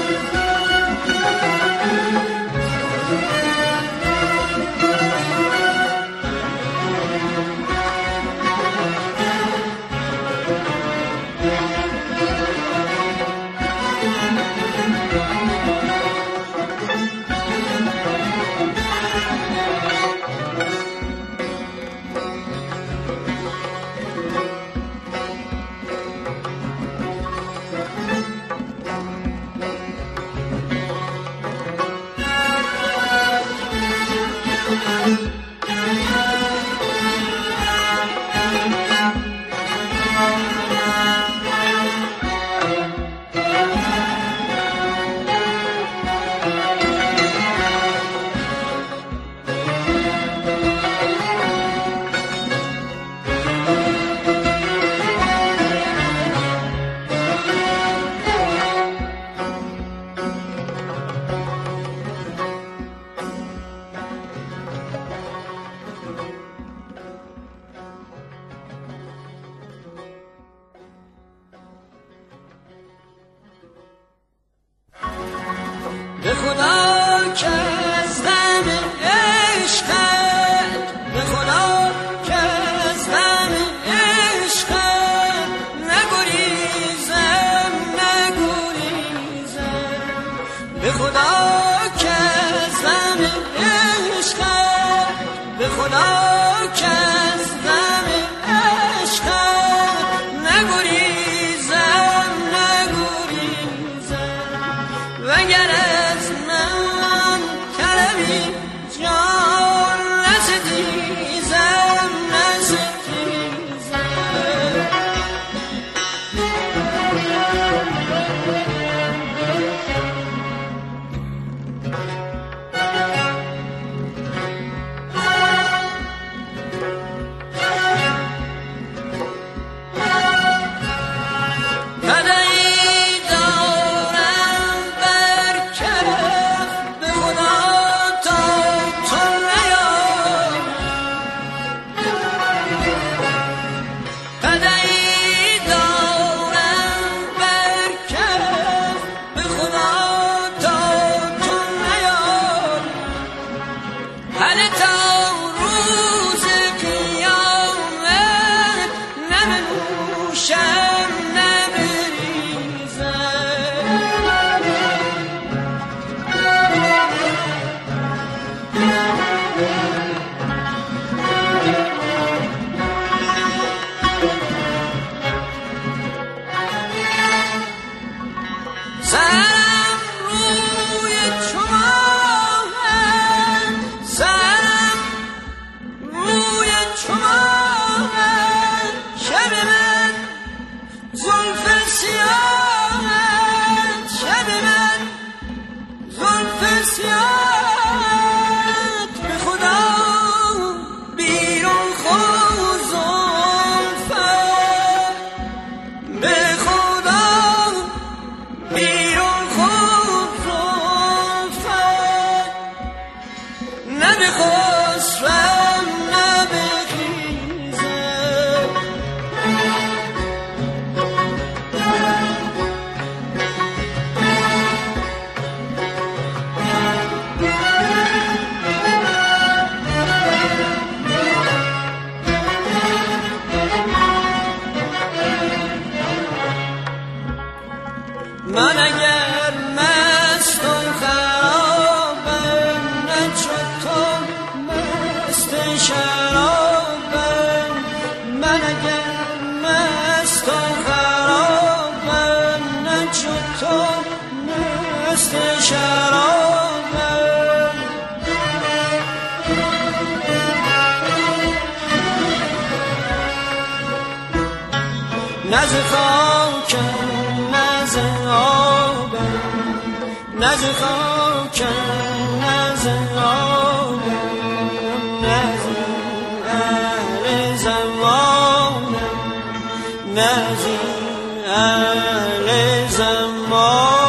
به خدا که از دم عشقت، به خدا که از دم عشقت نگریزم به خدا که از دم عشقت، به خدا که از دم عشقت نگریزم وگر از من طلبی جان نستیزم من اگر مست و خرابم نه چو تو مست شرابم من اگر مست و خرابم نه چو تو مست شرابم نزد خاکم نزد خاکم نزد آبم نزد اهل زمانم نزد اهل زمان